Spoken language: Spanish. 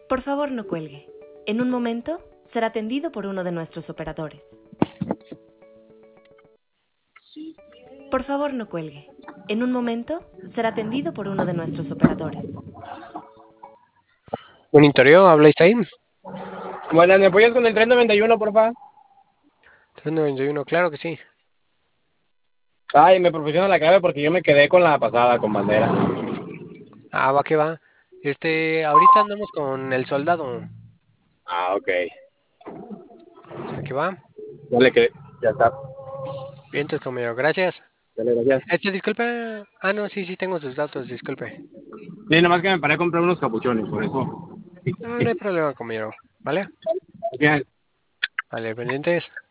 Por favor, no cuelgue. En un momento será atendido por uno de nuestros operadores. Por favor, no cuelgue. En un momento será atendido por uno de nuestros operadores. Monitoreo, ¿habla ahí? Buenas, ¿me apoyas con el 391, porfa? 391, claro que sí. Ay, me proporciona la clave porque yo me quedé con la pasada, con bandera. Ah, va que va. Ahorita andamos con el soldado. Ah, ok. ¿A qué va? Dale que ya está. Bien, entonces, compañero, gracias. Dale, gracias. Disculpe. Ah, no, sí, tengo sus datos, disculpe. Sí, nomás que me paré a comprar unos capuchones, por eso. No, no hay problema, compañero. ¿Vale? Bien. Vale, pendientes.